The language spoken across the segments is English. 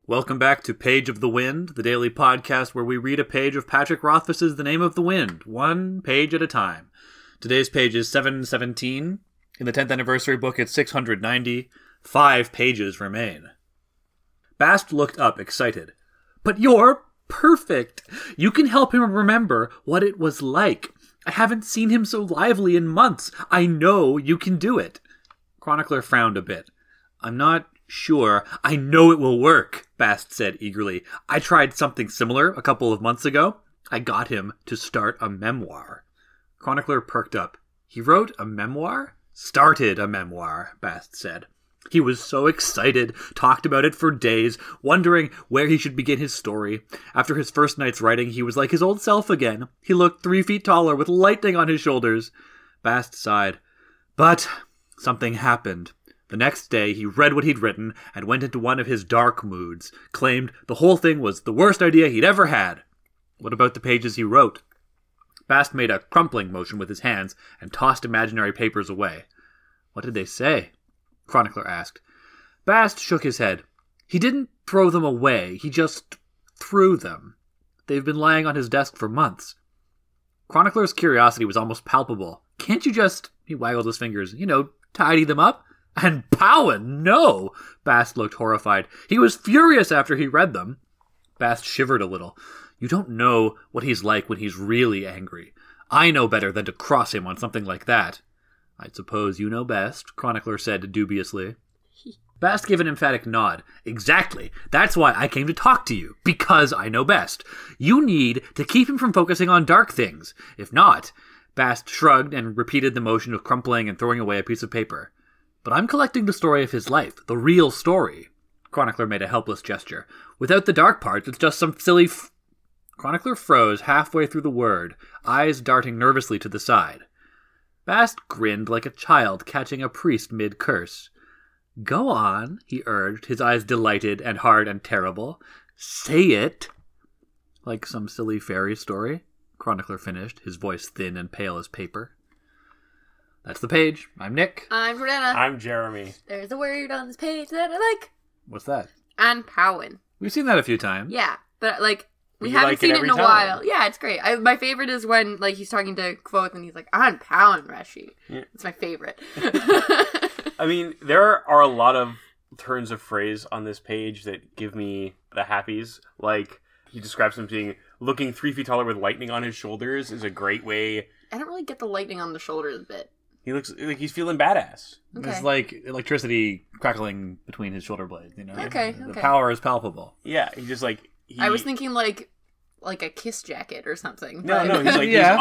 Welcome back to Page of the Wind, the daily podcast where we read a page of Patrick Rothfuss's The Name of the Wind, one page at a time. Today's page is 717. In the 10th anniversary book, it's 690. 5 pages remain. Bast looked up, excited. But you're perfect! You can help him remember what it was like. I haven't seen him so lively in months. I know you can do it. Chronicler frowned a bit. I'm not sure. I know it will work, Bast said eagerly. I tried something similar a couple of months ago. I got him to start a memoir. Chronicler perked up. He wrote a memoir? Started a memoir, Bast said. He was so excited, talked about it for days, wondering where he should begin his story. After his first night's writing, he was like his old self again. He looked 3 feet taller with lightning on his shoulders. Bast sighed. But something happened. The next day, he read what he'd written and went into one of his dark moods, claimed the whole thing was the worst idea he'd ever had. What about the pages he wrote? Bast made a crumpling motion with his hands and tossed imaginary papers away. What did they say? Chronicler asked. Bast shook his head. He didn't throw them away, he just threw them. They've been lying on his desk for months. Chronicler's curiosity was almost palpable. Can't you just, he waggled his fingers, tidy them up? And Powen, no! Bast looked horrified. He was furious after he read them. Bast shivered a little. You don't know what he's like when he's really angry. I know better than to cross him on something like that. I suppose you know best, Chronicler said dubiously. Bast gave an emphatic nod. Exactly. That's why I came to talk to you. Because I know best. You need to keep him from focusing on dark things. If not, Bast shrugged and repeated the motion of crumpling and throwing away a piece of paper. But I'm collecting the story of his life, the real story. Chronicler made a helpless gesture. Without the dark parts, it's just some silly Chronicler froze halfway through the word, eyes darting nervously to the side. Bast grinned like a child catching a priest mid-curse. Go on, he urged, his eyes delighted and hard and terrible. Say it. Like some silly fairy story, Chronicler finished, his voice thin and pale as paper. That's the page. I'm Nick. I'm Brenna. I'm Jeremy. There's a word on this page that I like. What's that? And Powen. We've seen that a few times. Yeah, but we You haven't like it seen it every in a time. while. Yeah, it's great. My favorite is when he's talking to Kvothe and he's like, "On Powen, Reshi." Yeah. It's my favorite. I mean, there are a lot of turns of phrase on this page that give me the happies. Like, he describes him being looking 3 feet taller with lightning on his shoulders is a great way. I don't really get the lightning on the shoulders bit. He looks like he's feeling badass. Okay. It's like electricity crackling between his shoulder blades, Okay, The okay. power is palpable. Yeah, he just like... I was thinking like a kiss jacket or something. No, but- he's like, Yeah.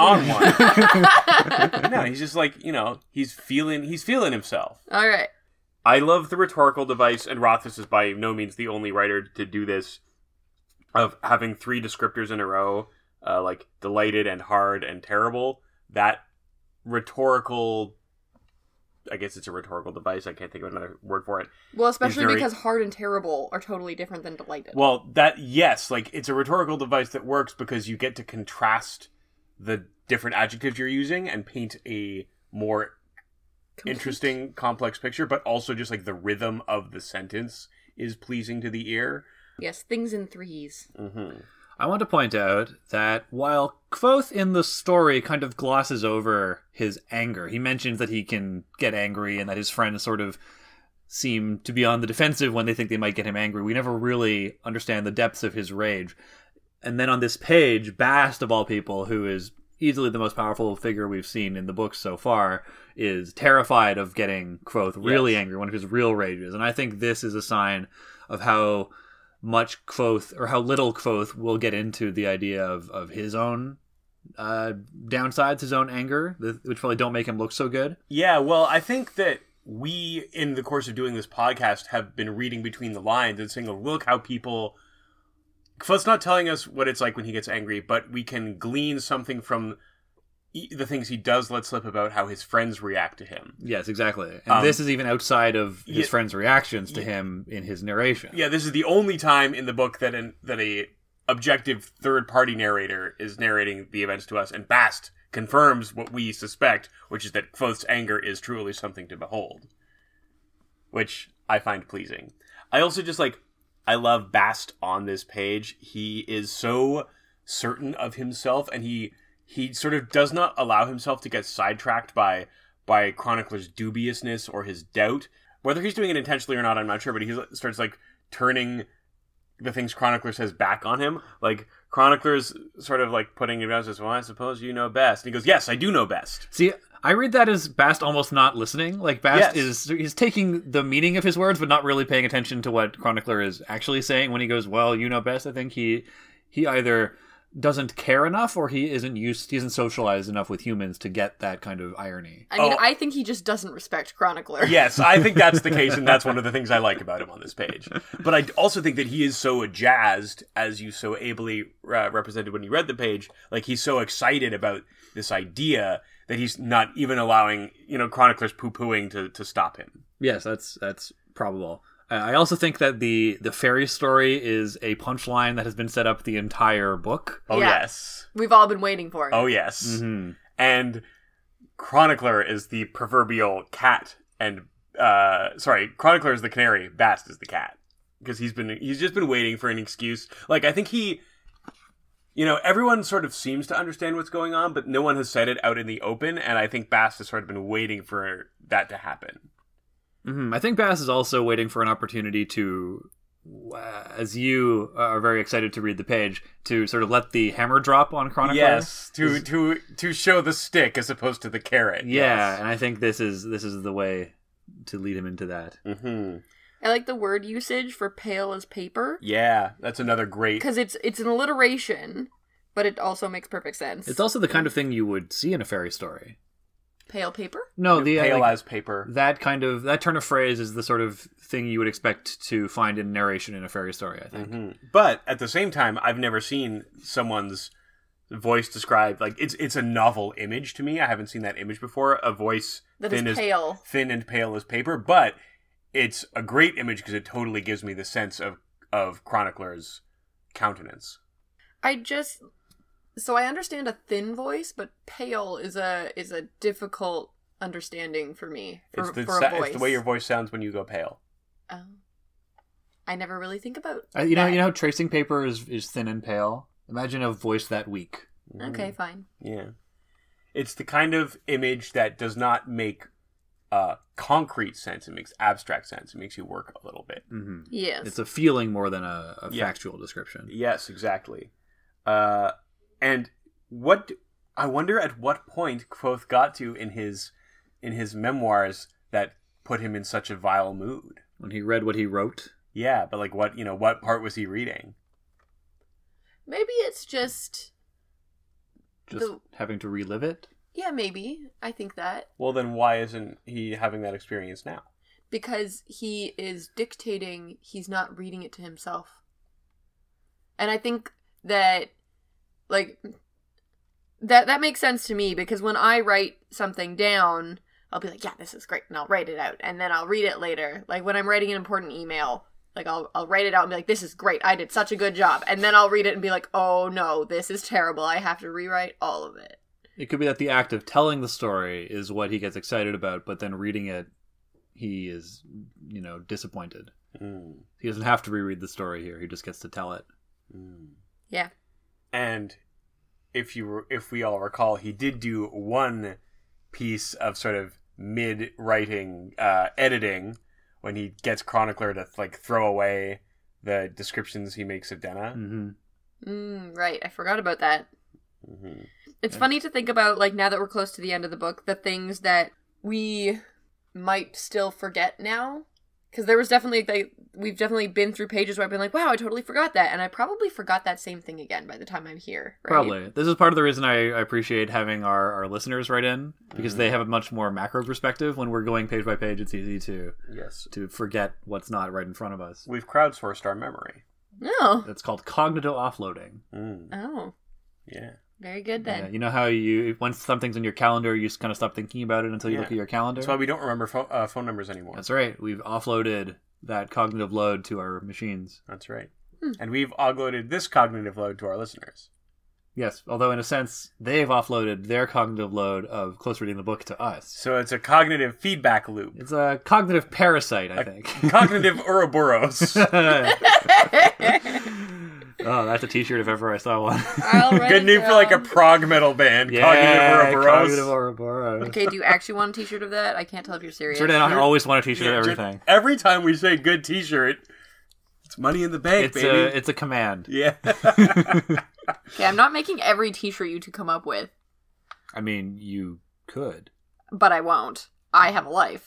he's on one. No, he's just like, he's feeling himself. All right. I love the rhetorical device, and Rothfuss is by no means the only writer to do this, of having 3 descriptors in a row, like delighted and hard and terrible. That rhetorical, I guess it's a rhetorical device, I can't think of another word for it. Well, especially very- because hard and terrible are totally different than delighted. Well, yes, like, it's a rhetorical device that works because you get to contrast the different adjectives you're using and paint a more interesting, complex picture, but also just, like, the rhythm of the sentence is pleasing to the ear. Yes, things in threes. Mm-hmm. I want to point out that while Kvothe in the story kind of glosses over his anger, he mentions that he can get angry and that his friends sort of seem to be on the defensive when they think they might get him angry. We never really understand the depths of his rage. And then on this page, Bast, of all people, who is easily the most powerful figure we've seen in the book so far, is terrified of getting Kvothe really angry, one of his real rages. And I think this is a sign of how much Kvothe, or how little Kvothe will get into the idea of his own downsides, his own anger, which probably don't make him look so good. Yeah, well, I think that we, in the course of doing this podcast, have been reading between the lines and saying, look how people... Kvothe's not telling us what it's like when he gets angry, but we can glean something from the things he does let slip about how his friends react to him. Yes, exactly. And this is even outside of his friends' reactions to him in his narration. Yeah, this is the only time in the book that a objective third-party narrator is narrating the events to us, and Bast confirms what we suspect, which is that Kvothe's anger is truly something to behold. Which I find pleasing. I also just, I love Bast on this page. He is so certain of himself, and he sort of does not allow himself to get sidetracked by Chronicler's dubiousness or his doubt. Whether he's doing it intentionally or not, I'm not sure, but he starts like turning the things Chronicler says back on him. Like, Chronicler's sort of like putting it out as, well, I suppose you know best. And he goes, yes, I do know best. See, I read that as Bast almost not listening. Like, Bast he's taking the meaning of his words, but not really paying attention to what Chronicler is actually saying when he goes, well, you know best. I think he either doesn't care enough, or he isn't socialized enough with humans to get that kind of irony. I mean, I think he just doesn't respect Chronicler. Yes, I think that's the case, and that's one of the things I like about him on this page. But I also think that he is so jazzed, as you so ably represented when you read the page. Like, he's so excited about this idea that he's not even allowing, Chronicler's poo-pooing to stop him. Yes, that's probable. I also think that the fairy story is a punchline that has been set up the entire book. Oh, Yeah. yes. We've all been waiting for it. Oh, yes. Mm-hmm. And Chronicler is the proverbial cat, and Chronicler is the canary, Bast is the cat, because he's just been waiting for an excuse. Like, I think everyone sort of seems to understand what's going on, but no one has said it out in the open, and I think Bast has sort of been waiting for that to happen. Mm-hmm. I think Bast is also waiting for an opportunity to, as you are very excited to read the page, to sort of let the hammer drop on Chronicler. Yes, to show the stick as opposed to the carrot. Yeah, Yes. and I think this is the way to lead him into that. Mm-hmm. I like the word usage for pale as paper. Yeah, that's another great... Because it's an alliteration, but it also makes perfect sense. It's also the kind of thing you would see in a fairy story. Pale paper? No, the pale as paper. That turn of phrase is the sort of thing you would expect to find in narration in a fairy story, I think. Mm-hmm. But at the same time, I've never seen someone's voice described like it's a novel image to me. I haven't seen that image before. A voice That is pale. Thin and pale as paper, but it's a great image because it totally gives me the sense of Chronicler's countenance. So I understand a thin voice, but pale is a difficult understanding for me for a voice. It's the way your voice sounds when you go pale. Oh. I never really think about You know how tracing paper is thin and pale? Imagine a voice that weak. Okay, fine. Yeah. It's the kind of image that does not make concrete sense. It makes abstract sense. It makes you work a little bit. Mm-hmm. Yes. It's a feeling more than a factual description. Yes, exactly. And I wonder at what point Kvothe got to in his memoirs that put him in such a vile mood. When he read what he wrote? Yeah, but like what part was he reading? Maybe it's just having to relive it? Yeah, maybe. I think that. Well, then why isn't he having that experience now? Because he is dictating, he's not reading it to himself. And I think that, like, that makes sense to me, because when I write something down, I'll be like, yeah, this is great, and I'll write it out, and then I'll read it later. Like, when I'm writing an important email, like, I'll write it out and be like, this is great, I did such a good job, and then I'll read it and be like, oh no, this is terrible, I have to rewrite all of it. It could be that the act of telling the story is what he gets excited about, but then reading it, he is, disappointed. Mm. He doesn't have to reread the story here, he just gets to tell it. Mm. Yeah. And if we all recall, he did do one piece of sort of mid-writing editing when he gets Chronicler to like throw away the descriptions he makes of Denna. Mm-hmm. Right, I forgot about that. Mm-hmm. It's funny to think about, like, now that we're close to the end of the book, the things that we might still forget now. Because there was definitely, we've definitely been through pages where I've been like, wow, I totally forgot that. And I probably forgot that same thing again by the time I'm here. Right? Probably. This is part of the reason I appreciate having our listeners write in, because they have a much more macro perspective. When we're going page by page, it's easy to forget what's not right in front of us. We've crowdsourced our memory. Oh. It's called cognitive offloading. Mm. Oh. Yeah. Very good then. Yeah, you know how once something's in your calendar, you just kind of stop thinking about it until you look at your calendar? That's why we don't remember phone numbers anymore. That's right. We've offloaded that cognitive load to our machines. That's right. And we've offloaded this cognitive load to our listeners. Yes, although in a sense, they've offloaded their cognitive load of close reading the book to us. So it's a cognitive feedback loop. It's a cognitive parasite, I think. Cognitive Ouroboros. Oh, that's a t-shirt if ever I saw one. I'll write Good it name for like a down. prog metal band. Yeah, Cognitive Ouroboros. Cognitive Ouroboros. Okay, do you actually want a t-shirt of that? I can't tell if you're serious. Sure, I always want a t-shirt Yeah, of just everything. every time we say good t-shirt, it's money in the bank, baby. It's a command. Yeah. Okay, I'm not making every t-shirt you two come up with, I mean, you could. but I won't. I have a life.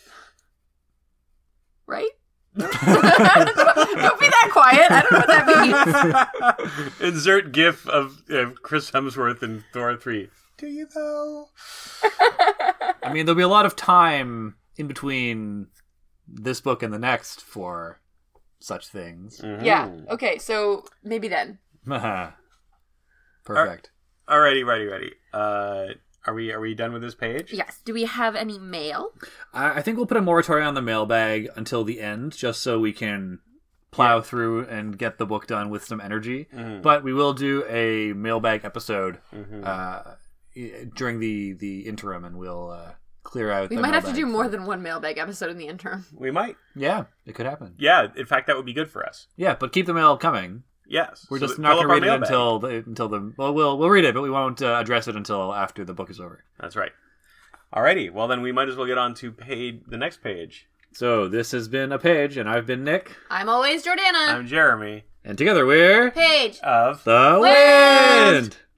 Right? Don't be that quiet. I don't know what that means. Insert gif of Chris Hemsworth in Thor 3. Do you though? I mean, there'll be a lot of time in between this book and the next for such things. Yeah. Okay, so maybe then. Perfect. Alrighty, ready. Are we done with this page? Yes. Do we have any mail? I think we'll put a moratorium on the mailbag until the end, just so we can plow through and get the book done with some energy. Mhm. But we will do a mailbag episode Mhm. during the interim, and we'll clear out. We the might have to mailbag do more for- than one mailbag episode in the interim. We might. Yeah, it could happen. Yeah, in fact, that would be good for us. Yeah, but keep the mail coming. Yes. We're So just that- not fill going to up read our it mailbag. until the. Well, we'll read it, but we won't address it until after the book is over. That's right. Alrighty, well then we might as well get on to the next page. So this has been a page, and I've been Nick, I'm always Jordana. I'm Jeremy and together we're Paige. of the Wind! Wind.